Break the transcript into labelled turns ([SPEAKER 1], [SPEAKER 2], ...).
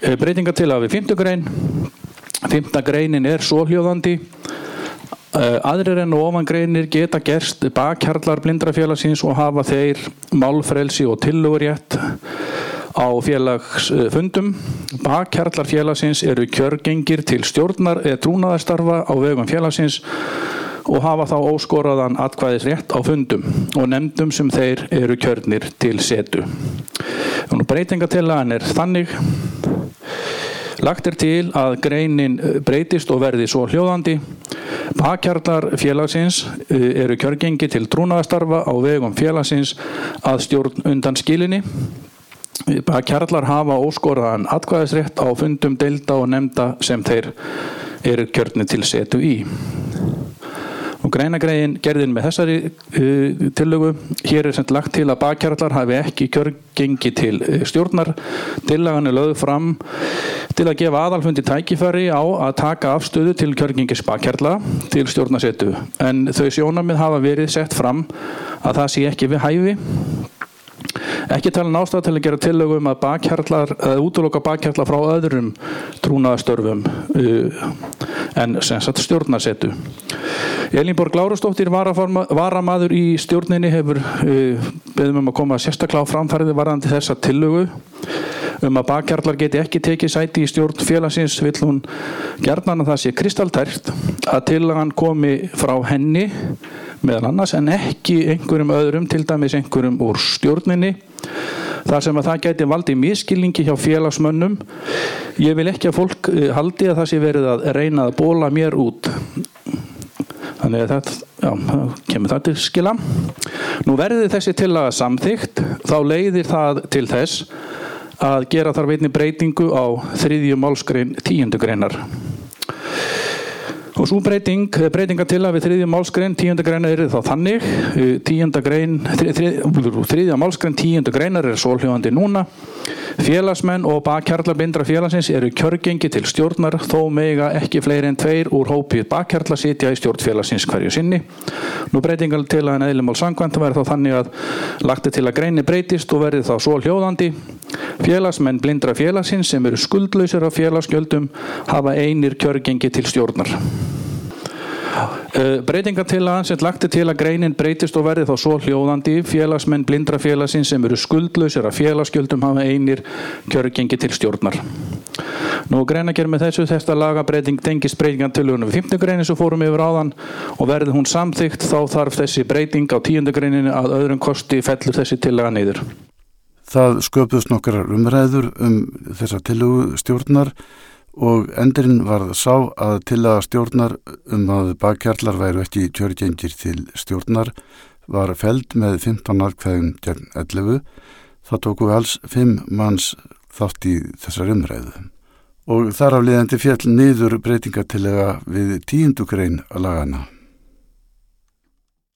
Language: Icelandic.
[SPEAKER 1] Breytingartillaga við 5. grein. 5. greinin svohljóðandi: aðrir en ofangreinir geta gerst bakhjarlar Blindrafélagsins og hafa þeir málfrelsi og tillögurétt á félagsfundum. Bakhjarlar félagsins eru kjörgengir til stjórnar eða trúnaðarstarfa á vegum félagsins og hafa þá óskoraðan atkvæðisrétt á fundum og nefndum sem þeir eru kjörnir til setu. Breytingartillagan þannig: lagt til að greinin breytist og verði svo hljóðandi: bakhjarlar félagsins eru kjörgengi til trúnaðarstarfa á vegum félagsins að stjórn undan skilinni. Bakhjarlar hafa óskoraðan atkvæðisrétt á fundum deilda og nefnda sem þeir eru kjörnir til setu í. Og greinagrein gerðin með þessari tillögu. Hér sem lagt til að bakhjarlar hafi ekki kjörgengi til stjórnar. Tillagan lögð fram til að gefa aðalfundi tækifæri á að taka afstöðu til kjörgengis bakhjarla til stjórnarsetu, en þau sjónarmið hafa verið sett fram að það sé ekki við hæfi. Ekki talin ástæða til að gera tillögu að bakhjarlar, útiloka bakhjarla frá öðrum trúnaðarstörfum en sem sagt stjórnarsetu. Elínborg Lárusdóttir, varamaður í stjórninni, hefur beðið að koma sérstaklega á framfærið varðandi þessa tillögu að bakhjarlar geti ekki tekið sæti í stjórn félagsins. Vill hún gjarnan að það sé kristaltært að tillagan komi frá henni meðal annars, en ekki einhverjum öðrum, til dæmis einhverjum úr stjórninni, þar sem að það gæti valdið misskilningi hjá félagsmönnum. Ég vil ekki að fólk haldi að það sé verið að reyna að bóla mér út. Þannig að kemur það til skila. Nú verði þessi tillaga samþykkt, þá leiðir það til þess að gera þarf einnig breytingu á 3. málsgrein 10. greinar. Og svo breytingartillaga við 3. málsgrein 10. greinar þá þannig: 3. málsgrein 10. greinar svohljóðandi núna: félagsmenn og bakhjarlar Blindrafélagsins eru kjörgengi til stjórnar, þó mega ekki fleiri en 2 úr hópi bakhjarla sitja í stjórn félagsins hverju sinni. Nú breytingartillagan eðli máls samkvæmt verði þá þannig að lagt til að greinin breytist og verði þá svohljóðandi: félagsmenn Blindrafélagsins sem eru skuldlausir af félagsgjöldum hafa einir kjörgengi til stjórnar. Breytingartillagan sem lagt til að greinin breytist og verði þá svo hljóðandi: félagsmenn Blindrafélagsins sem eru skuldlausir af félagsgjöldum hafa einir kjörgengi til stjórnar. Nú greinargerð með þetta lagabreyting tengist breytingartillögunum við 5. greinin sem fórum yfir áðan, og verði hún samþykkt þá þarf þessi breyting á 10. greininni að öðrum kosti fellur þessi tillaga niður.
[SPEAKER 2] Það sköpuðust nokkrar umræður þessa tillögu stjórnar og endurinn var sá að tillaga stjórnar að bakhjarlar væru ekki kjörgengir til stjórnar var felld með 15 atkvæðum gegn 11. Það tóku alls 5 manns þátt í þessar umræðu. Og þar af leiðandi féll niður breytingartillaga við 10. grein lagana.